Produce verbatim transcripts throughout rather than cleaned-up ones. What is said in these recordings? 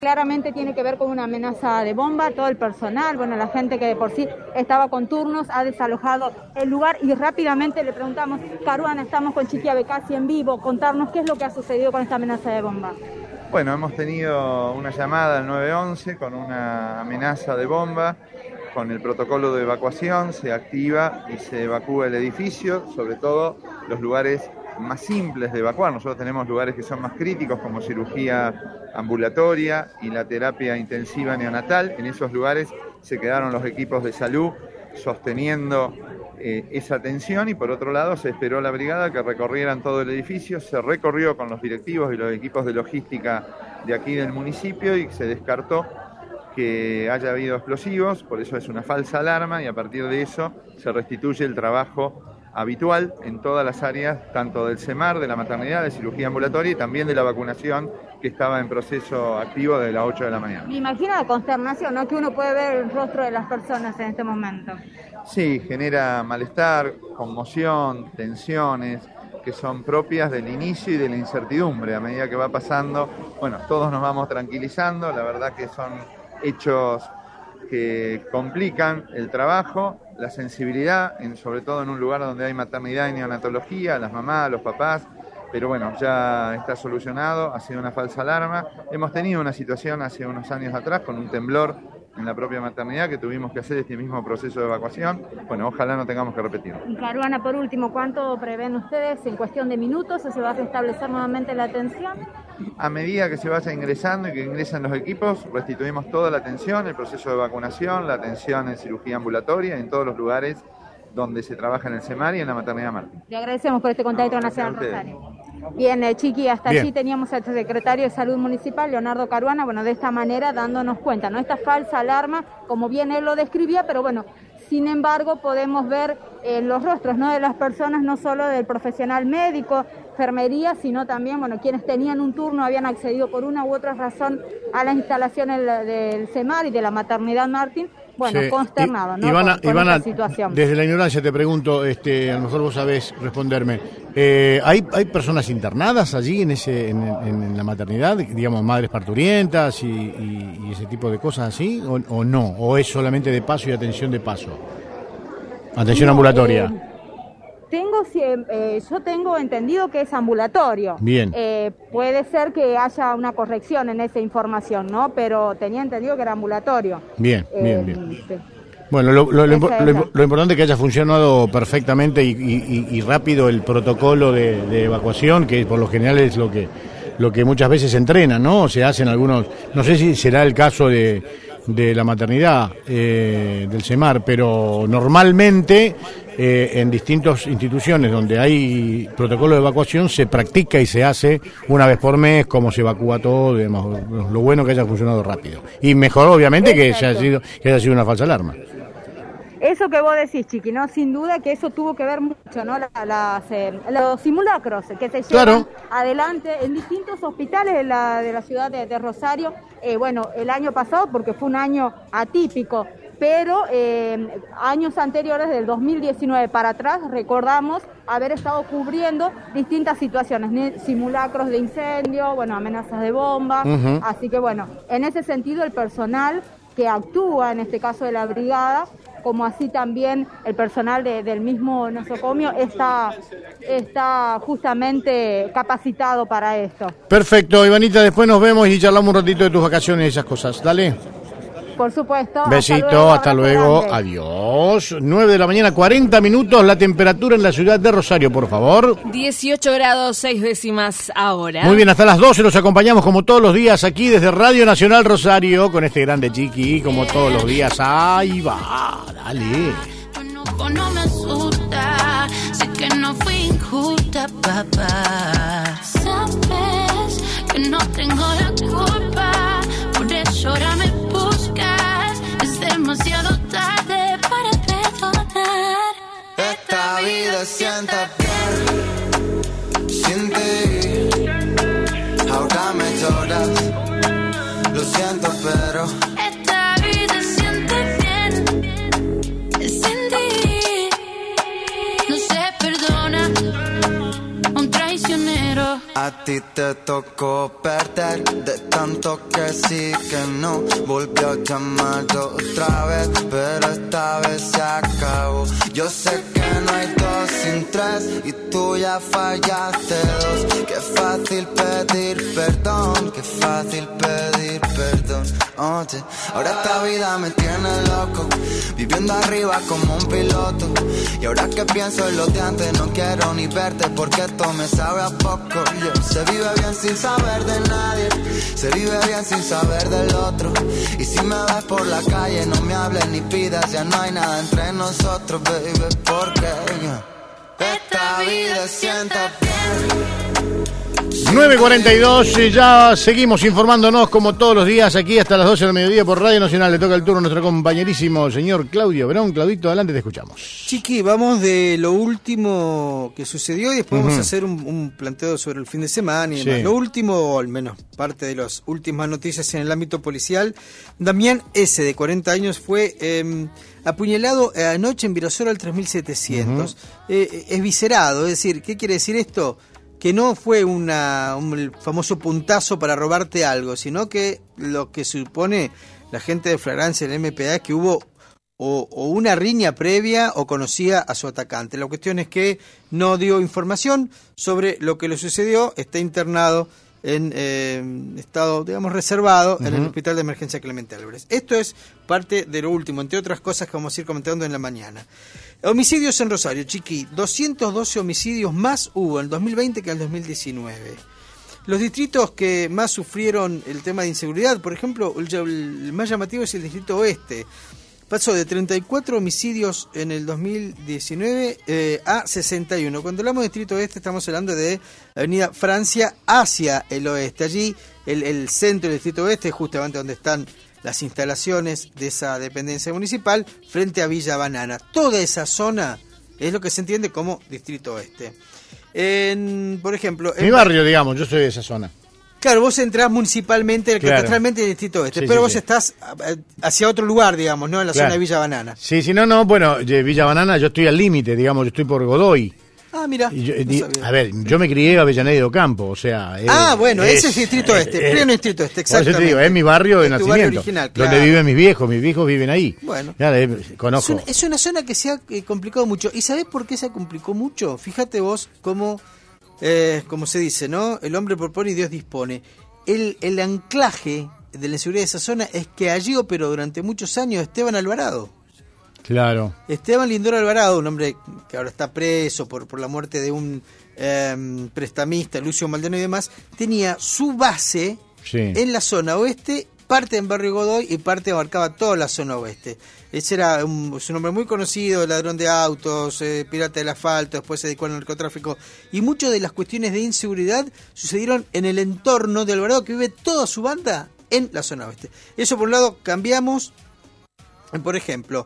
Claramente tiene que ver con una amenaza de bomba. Todo el personal, bueno, la gente que de por sí estaba con turnos ha desalojado el lugar y rápidamente le preguntamos, Caruana, estamos con Chiqui Abecasi en vivo, contarnos qué es lo que ha sucedido con esta amenaza de bomba. Bueno, hemos tenido una llamada al nueve once con una amenaza de bomba, con el protocolo de evacuación, se activa y se evacúa el edificio, sobre todo los lugares más simples de evacuar. Nosotros tenemos lugares que son más críticos como cirugía ambulatoria y la terapia intensiva neonatal. En esos lugares se quedaron los equipos de salud sosteniendo eh, esa atención y por otro lado se esperó a la brigada que recorrieran todo el edificio, se recorrió con los directivos y los equipos de logística de aquí del municipio y se descartó que haya habido explosivos, por eso es una falsa alarma y a partir de eso se restituye el trabajo habitual en todas las áreas, tanto del CEMAR, de la maternidad, de cirugía ambulatoria y también de la vacunación que estaba en proceso activo desde las ocho de la mañana. Me imagino la consternación, ¿no?, que uno puede ver el rostro de las personas en este momento. Sí, genera malestar, conmoción, tensiones que son propias del inicio y de la incertidumbre. A medida que va pasando, bueno, todos nos vamos tranquilizando, la verdad que son hechos que complican el trabajo, la sensibilidad, en, sobre todo en un lugar donde hay maternidad y neonatología, las mamás, los papás, pero bueno, ya está solucionado, ha sido una falsa alarma. Hemos tenido una situación hace unos años atrás con un temblor en la propia maternidad que tuvimos que hacer este mismo proceso de evacuación. Bueno, ojalá no tengamos que repetirlo. Caruana, por último, ¿cuánto prevén ustedes en cuestión de minutos o se va a restablecer nuevamente la atención? A medida que se vaya ingresando y que ingresan los equipos, restituimos toda la atención, el proceso de vacunación, la atención en cirugía ambulatoria, en todos los lugares donde se trabaja en el CEMAR y en la maternidad Martín. Le agradecemos por este contacto nacional, Rosario. Bien, eh, Chiqui, hasta Bien. allí teníamos al secretario de Salud Municipal, Leonardo Caruana, bueno, de esta manera dándonos cuenta, ¿no? Esta falsa alarma, como bien él lo describía, pero bueno, sin embargo podemos ver en los rostros, ¿no?, de las personas, no solo del profesional médico, enfermería, sino también, bueno, quienes tenían un turno, habían accedido por una u otra razón a las instalaciones del, del CEMAR y de la maternidad Martín, bueno, Sí. consternado, ¿no?, Ivana, con, con Ivana, esta situación. desde la ignorancia te pregunto, este, a lo mejor vos sabés responderme, eh, ¿hay, ¿hay personas internadas allí en ese en, en, en la maternidad, digamos, madres parturientas y, y, y ese tipo de cosas así, o, o no? ¿O es solamente de paso y atención de paso? Atención No, ambulatoria. eh, Tengo, eh, yo tengo entendido que es ambulatorio. Bien. Eh, puede ser que haya una corrección en esa información, ¿no? Pero tenía entendido que era ambulatorio. Bien, bien, Eh, bien. sí. Bueno, lo, lo, lo, Esa es lo, la- lo importante es que haya funcionado perfectamente y, y, y rápido el protocolo de, de evacuación, que por lo general es lo que lo que muchas veces se entrena, ¿no? Se hacen algunos, no sé si será el caso de, de la maternidad eh, del CEMAR, pero normalmente eh, en distintas instituciones donde hay protocolo de evacuación se practica y se hace una vez por mes cómo se evacúa todo y demás. Lo bueno que haya funcionado rápido. Y mejor obviamente que, se haya sido, que haya sido una falsa alarma. Eso que vos decís, Chiqui, ¿no? Sin duda que eso tuvo que ver mucho, ¿no? La- las, eh, los simulacros que se llevan Claro. adelante en distintos hospitales de la, de la ciudad de, de Rosario. Eh, bueno, el año pasado, porque fue un año atípico, pero eh, años anteriores, del dos mil diecinueve para atrás, recordamos haber estado cubriendo distintas situaciones, ni- simulacros de incendio, bueno, amenazas de bomba. Ujú. Así que, bueno, en ese sentido, el personal que actúa, en este caso de la brigada, como así también el personal de- del mismo nosocomio, está, está justamente capacitado para esto. Perfecto, Ivanita, después nos vemos y charlamos un ratito de tus vacaciones y esas cosas. Dale. Por supuesto. Besito, hasta luego. abrazo grande. Adiós. nueve de la mañana, cuarenta minutos. La temperatura en la ciudad de Rosario, por favor. dieciocho grados, seis décimas ahora. Muy bien, hasta las doce los acompañamos como todos los días aquí desde Radio Nacional Rosario con este grande Chiqui, como todos los días. Ahí va, dale. Conozco, no me asusta, sé que no fui injusta, papá. Sabes que no tengo la culpa, por eso ahora me buscas. Es demasiado tarde para perdonar. Esta vida sienta bien, siente. Ahora me lloras, lo siento, pero Esta vida siente bien, sin ti. No se perdona un traicionero. a ti ti te tocó perder, de tanto que sí que no. Volvió a llamar otra vez, pero esta vez se acabó. Yo sé que no hay dos sin tres y tú ya fallaste dos. Qué fácil pedir perdón, qué fácil pedir perdón. Oye, ahora esta vida me tiene loco, viviendo arriba como un piloto. Y ahora que pienso en lo de antes, no quiero ni verte porque esto me sabe a poco. Yeah. Se vive bien sin saber de nadie, se vive bien sin saber del otro. Y si me ves por la calle, no me hables ni pidas, ya no hay nada entre nosotros, baby, porque yeah. Esta vida sienta bien. nueve cuarenta y dos, y ya seguimos informándonos como todos los días aquí hasta las doce del mediodía por Radio Nacional. Le toca el turno a nuestro compañerísimo señor Claudio Verón. Claudito, adelante, te escuchamos. Chiqui, vamos de lo último que sucedió y después uh-huh. vamos a hacer un, un planteo sobre el fin de semana y demás. Sí. Lo último, o al menos parte de las últimas noticias en el ámbito policial. Damián S., de cuarenta años, fue eh, apuñalado anoche en Virasoro al tres mil setecientos. Uh-huh. Eh, esviscerado, es decir, ¿qué quiere decir esto? Que no fue una, un famoso puntazo para robarte algo, sino que lo que supone la gente de flagrancia del M P A es que hubo o, o una riña previa o conocía a su atacante. La cuestión es que no dio información sobre lo que le sucedió, está internado en eh, estado, digamos, reservado uh-huh. en el Hospital de Emergencia Clemente Álvarez. Esto es parte de lo último, entre otras cosas que vamos a ir comentando en la mañana. Homicidios en Rosario, Chiqui, doscientos doce homicidios más hubo en el dos mil veinte que en el dos mil diecinueve. Los distritos que más sufrieron el tema de inseguridad, por ejemplo, el, el más llamativo es el distrito oeste. Pasó de treinta y cuatro homicidios en el dos mil diecinueve eh, a sesenta y uno. Cuando hablamos de distrito oeste estamos hablando de Avenida Francia hacia el oeste. Allí el, el centro del distrito oeste, justamente donde están las instalaciones de esa dependencia municipal, frente a Villa Banana. Toda esa zona es lo que se entiende como distrito oeste. En, por ejemplo... Mi en... barrio, digamos, yo soy de esa zona. Claro, vos entrás municipalmente, claro. catastralmente en el distrito oeste, sí, pero sí, vos sí. estás hacia otro lugar, digamos, ¿no? En la claro. zona de Villa Banana. Sí, sí, no, no, bueno, de Villa Banana yo estoy al límite, digamos, yo estoy por Godoy. Ah, mira. Yo, no a ver, yo me crié a Avellaneda de Ocampo, o sea... Ah, es, bueno, es, ese es distrito este, es, pleno distrito este, exactamente. Por eso te digo, es mi barrio de es nacimiento, barrio original, claro. donde viven mis viejos, mis viejos viven ahí. Bueno. Ya, eh, conozco. Es una, es una zona que se ha eh, complicado mucho. ¿Y sabés por qué se complicó mucho? Fíjate vos cómo, eh, como se dice, ¿no? El hombre propone y Dios dispone. El, el anclaje de la inseguridad de esa zona es que allí operó durante muchos años Esteban Alvarado. Claro. Esteban Lindor Alvarado, un hombre que ahora está preso por, por la muerte de un eh, prestamista, Lucio Maldonado y demás, tenía su base sí. en la zona oeste, parte en Barrio Godoy y parte abarcaba toda la zona oeste. Ese era un, es un hombre muy conocido, ladrón de autos, eh, pirata del asfalto, después se dedicó al narcotráfico. Y muchas de las cuestiones de inseguridad sucedieron en el entorno de Alvarado, que vive toda su banda en la zona oeste. Eso por un lado. Cambiamos, por ejemplo...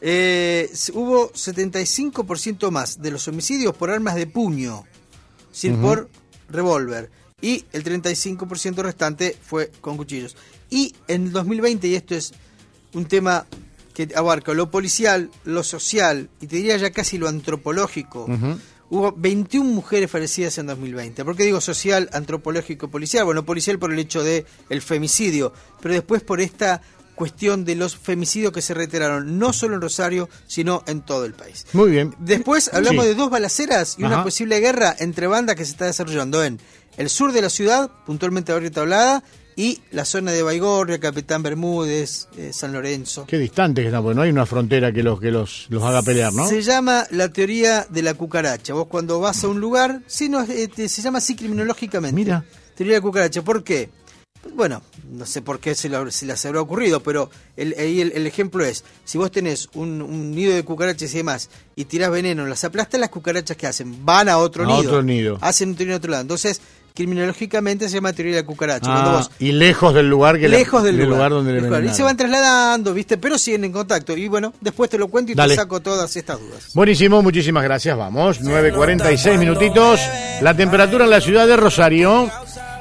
Eh, hubo setenta y cinco por ciento más de los homicidios por armas de puño, es decir, uh-huh. por revólver, y el treinta y cinco por ciento restante fue con cuchillos. Y en el dos mil veinte, y esto es un tema que abarca lo policial, lo social y te diría ya casi lo antropológico, uh-huh. hubo veintiuna mujeres fallecidas en dos mil veinte. ¿Por qué digo social, antropológico, policial? Bueno, policial por el hecho de el femicidio, pero después por esta cuestión de los femicidios que se reiteraron, no solo en Rosario, sino en todo el país. Muy bien. Después hablamos sí. de dos balaceras y Ajá. una posible guerra entre bandas que se está desarrollando en el sur de la ciudad, puntualmente Barrio Tablada, y la zona de Baigorria, Capitán Bermúdez, eh, San Lorenzo. Qué distante que están, porque no hay una frontera que los que los, los haga pelear, ¿no? Se llama la teoría de la cucaracha. Vos cuando vas a un lugar, sí, no, eh, se llama así criminológicamente. Mira. Teoría de la cucaracha. ¿Por qué? Bueno, no sé por qué se, lo, se les habrá ocurrido, pero el, el, el ejemplo es, si vos tenés un, un nido de cucarachas y demás, y tirás veneno, las aplastas, las cucarachas que hacen, van a otro a nido. otro nido. Hacen un nido en otro lado. Entonces, criminológicamente se llama teoría de la cucaracha. Ah, Cuando vos, y lejos del lugar que lejos la, del, del lugar, lugar donde le envenenaron. Y se van trasladando, ¿viste? Pero siguen en contacto. Y bueno, después te lo cuento y Dale. te saco todas estas dudas. Buenísimo, muchísimas gracias. Vamos, nueve cuarenta y seis minutitos. La temperatura en la ciudad de Rosario.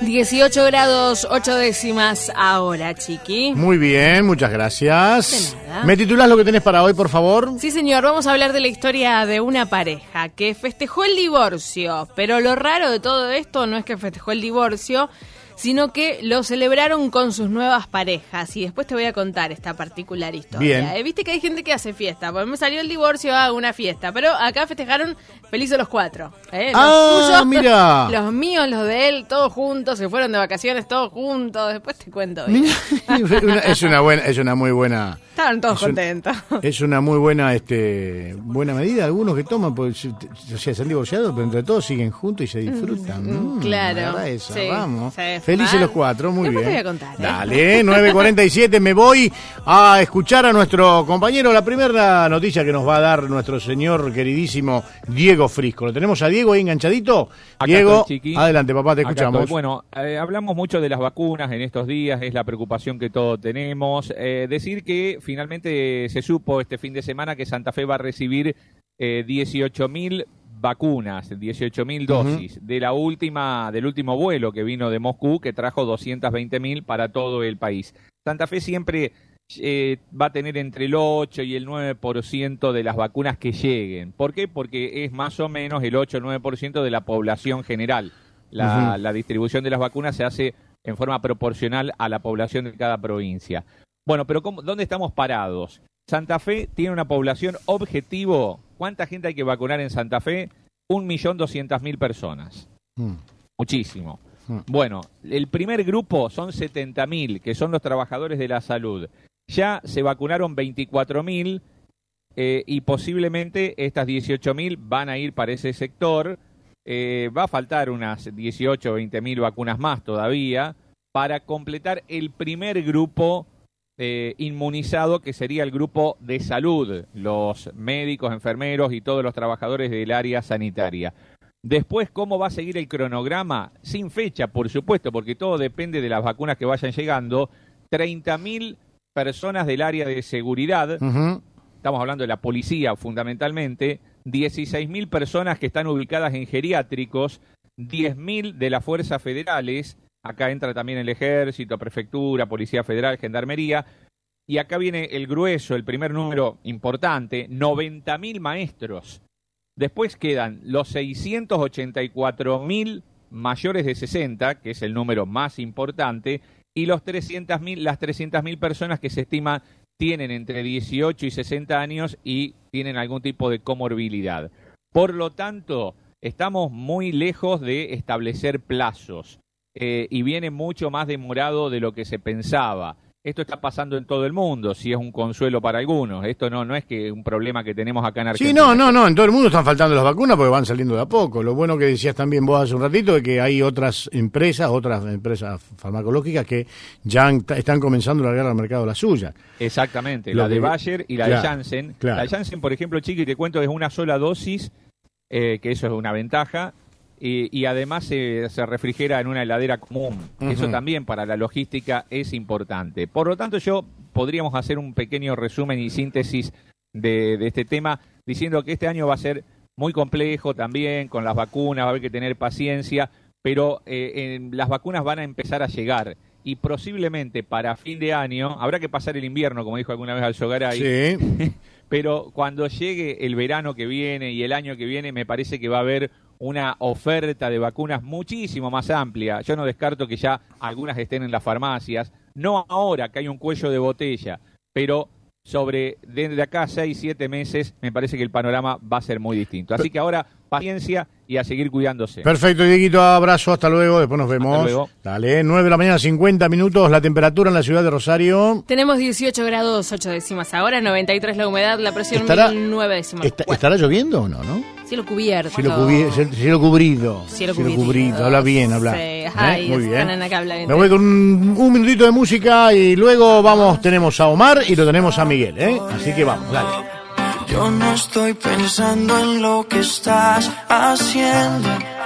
dieciocho grados, ocho décimas ahora, Chiqui. Muy bien, muchas gracias. De nada. ¿Me titulás lo que tenés para hoy, por favor? Sí, señor, vamos a hablar de la historia de una pareja que festejó el divorcio, pero lo raro de todo esto no es que festejó el divorcio, sino que lo celebraron con sus nuevas parejas. Y después te voy a contar esta particular historia. Bien. Eh, Viste que hay gente que hace fiesta. Pues me salió el divorcio, hago una fiesta. Pero acá festejaron felices los cuatro. ¿eh? Los Ah, tuyos, mira. los míos, los de él, todos juntos. Se fueron de vacaciones todos juntos. Después te cuento bien. Una- es una buena, es una muy buena. Estaban todos Es un- contentos. Es una muy buena, este, buena medida. Algunos que toman, pues, o sea, se han divorciado, pero entre todos siguen juntos y se disfrutan. Mm, claro. la verdad esa, Sí, vamos. sí. Felices Ah, los cuatro, muy después bien. te voy a contar, ¿eh? Dale, nueve cuarenta y siete, me voy a escuchar a nuestro compañero. La primera noticia que nos va a dar nuestro señor queridísimo Diego Frisco. ¿Lo tenemos a Diego ahí enganchadito? Acá Diego, estoy, Chiqui. adelante, papá, te Acá escuchamos. estoy. Bueno, eh, hablamos mucho de las vacunas en estos días, es la preocupación que todos tenemos. Eh, decir que finalmente se supo este fin de semana que Santa Fe va a recibir eh, dieciocho mil vacunas, dieciocho mil dosis, uh-huh. de la última, del último vuelo que vino de Moscú, que trajo doscientas veinte mil para todo el país. Santa Fe siempre eh, va a tener entre el ocho y el nueve por ciento de las vacunas que lleguen. ¿Por qué? Porque es más o menos el ocho o nueve por ciento de la población general. La, uh-huh. la distribución de las vacunas se hace en forma proporcional a la población de cada provincia. Bueno, pero ¿cómo, ¿dónde estamos parados? Santa Fe tiene una población objetivo. ¿Cuánta gente hay que vacunar en Santa Fe? Un millón doscientas mil personas. Mm. Muchísimo. Mm. Bueno, el primer grupo son setenta mil, que son los trabajadores de la salud. Ya se vacunaron veinticuatro mil eh, y posiblemente estas dieciocho mil van a ir para ese sector. Eh, va a faltar unas dieciocho o veinte mil vacunas más todavía para completar el primer grupo Eh, inmunizado, que sería el grupo de salud, los médicos, enfermeros y todos los trabajadores del área sanitaria. Después, ¿cómo va a seguir el cronograma? Sin fecha, por supuesto, porque todo depende de las vacunas que vayan llegando. treinta mil personas del área de seguridad, uh-huh. estamos hablando de la policía fundamentalmente, dieciséis mil personas que están ubicadas en geriátricos, diez mil de las fuerzas federales. Acá entra también el Ejército, Prefectura, Policía Federal, Gendarmería. Y acá viene el grueso, el primer número importante, noventa mil maestros. Después quedan los seiscientos ochenta y cuatro mil mayores de sesenta, que es el número más importante, y los trescientas mil, las trescientas mil personas que se estima tienen entre dieciocho y sesenta años y tienen algún tipo de comorbilidad. Por lo tanto, estamos muy lejos de establecer plazos. Eh, y viene mucho más demorado de lo que se pensaba. Esto está pasando en todo el mundo, si es un consuelo para algunos. Esto no, no es que un problema que tenemos acá en Argentina. Sí, no, no, no, en todo el mundo están faltando las vacunas porque van saliendo de a poco. Lo bueno que decías también vos hace un ratito es que hay otras empresas, otras empresas farmacológicas que ya están comenzando a largar al mercado la suya. Exactamente, lo la de que... Bayer y la claro, de Janssen. Claro. La de Janssen, por ejemplo, Chiqui, te cuento, es una sola dosis, eh, que eso es una ventaja. Y, y además se, se refrigera en una heladera común. Uh-huh. Eso también para la logística es importante. Por lo tanto, yo podríamos hacer un pequeño resumen y síntesis de, de este tema, diciendo que este año va a ser muy complejo también, con las vacunas, va a haber que tener paciencia, pero eh, en, las vacunas van a empezar a llegar. Y posiblemente para fin de año, habrá que pasar el invierno, como dijo alguna vez Alzogaray, sí. Pero cuando llegue el verano que viene y el año que viene, me parece que va a haber una oferta de vacunas muchísimo más amplia. Yo no descarto que ya algunas estén en las farmacias, no ahora que hay un cuello de botella, pero sobre desde acá seis, siete meses me parece que el panorama va a ser muy distinto. Así que ahora paciencia y a seguir cuidándose. Perfecto, Dieguito, abrazo, hasta luego, después nos vemos. Hasta luego. Dale, nueve de la mañana, cincuenta minutos, la temperatura en la ciudad de Rosario. Tenemos dieciocho grados, ocho décimas ahora, noventa y tres la humedad, la presión ¿Estará, mil nueve décimas. Está, ¿Estará lloviendo o no, no? Cielo cubierto. Cielo, cubi cielo cubrido. Cielo, cielo cubrido. cubrido. Habla bien, habla. Sí. ¿Eh? Ay, muy bien. Acá habla bien. Me voy con un, un minutito de música y luego vamos, tenemos a Omar y lo tenemos a Miguel, ¿eh? Así que vamos, dale. Yo no estoy pensando en lo que estás haciendo.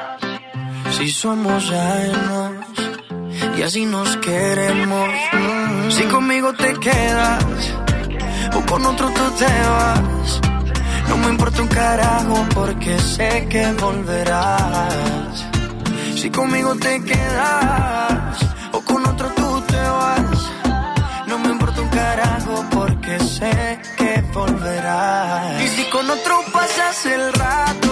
Si somos ajenos y así nos queremos. Si conmigo te quedas o con otro tú te vas, no me importa un carajo porque sé que volverás. Si conmigo te quedas o con otro tú te vas, no me importa un carajo porque sé que volverás. Y si con otro pasas el rato,